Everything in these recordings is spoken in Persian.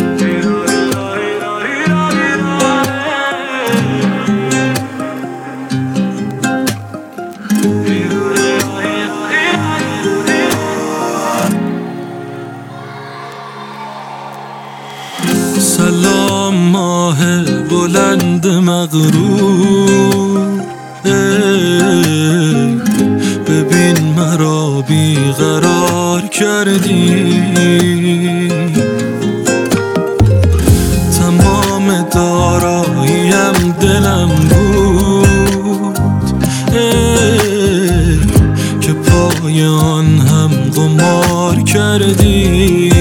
سلام ماه بلند مغرور، ببین مرا بیقرار کردی. تمام داراییم دلم بود که پای آن هم قمار کردی.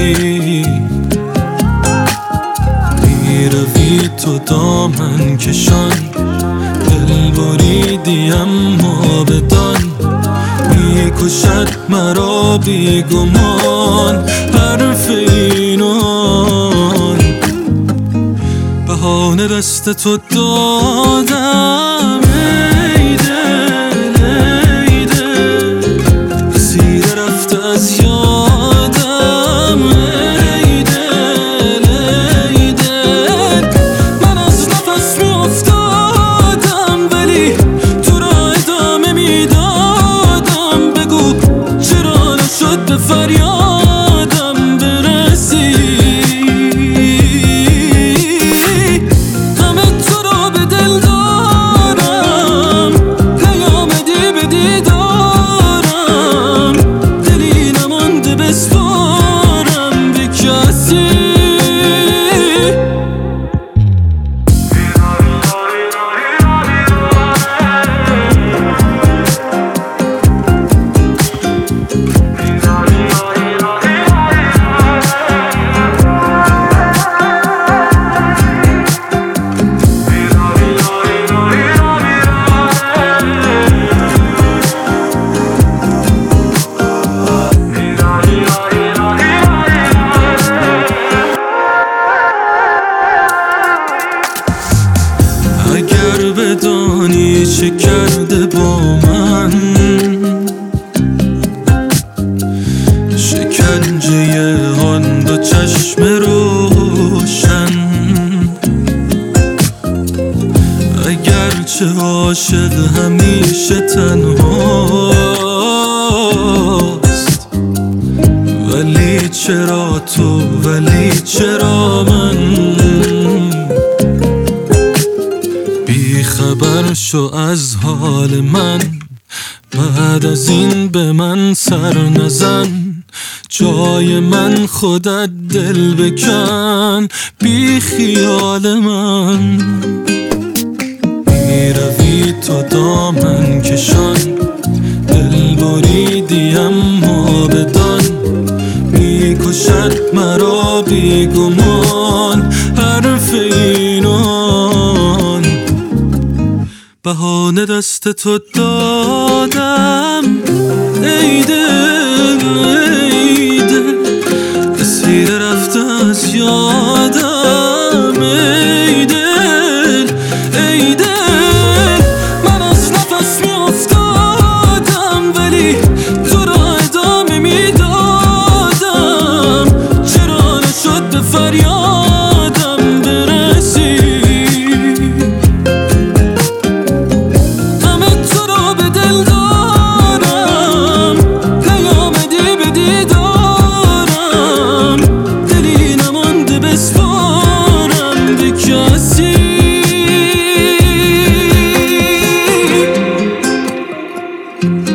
روی تو دامن کشان، دل بریدی اما بدان، میکشد مرا بیگمان حرف اینان. بهانه دست تو دادم ای دل ای دل، اسیر رفته از یادم ای دل ای دل. من از نفس می افتادم ولی تو را ادامه می دادم. بگو چرا نشد به فریادم برسی. اگر بدانی چه کرده با من، شکنجه آن دو چشم روشن. اگرچه عاشق همیشه تنهاست، ولی چرا تو ولی چرا من؟ خبر شو از حال من، بعد از این به من سر نزن. جای من خودت دل بکن بی خیال من. میروی تو دامن کشان، دل بریدی اما بدان، میکشد مرا بیگمان حرف اینان. بهانه دست تو دادم ای دل ای دل، اسیر رفته از یادم ای دل ای دل. من از نفس می افتادم ولی تو را ادامه می دادم. چرا نشد به فریادم برسی. کسی